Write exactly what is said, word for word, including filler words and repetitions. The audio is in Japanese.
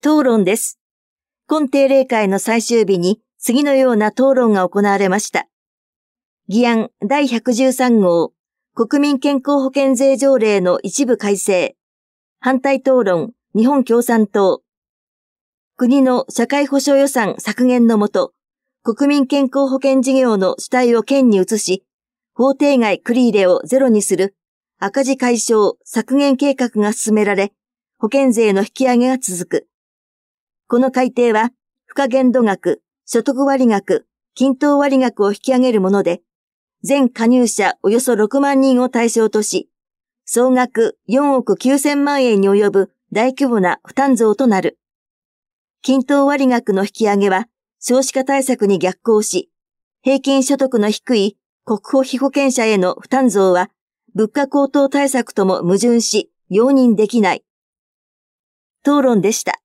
討論です。今定例会の最終日に次のような討論が行われました。議案だいひゃくじゅうさん号、国民健康保険税条例の一部改正。反対討論、日本共産党。国の社会保障予算削減のもと、国民健康保険事業の主体を県に移し、法定外繰り入れをゼロにする赤字解消削減計画が進められ、保険税の引き上げが続く。この改定は、付加限度額、所得割額、均等割額を引き上げるもので、全加入者およそろくまんにんを対象とし、総額よんおくきゅうせんまんえんに及ぶ大規模な負担増となる。均等割額の引き上げは少子化対策に逆行し、平均所得の低い国保被保険者への負担増は物価高騰対策とも矛盾し、容認できない。討論でした。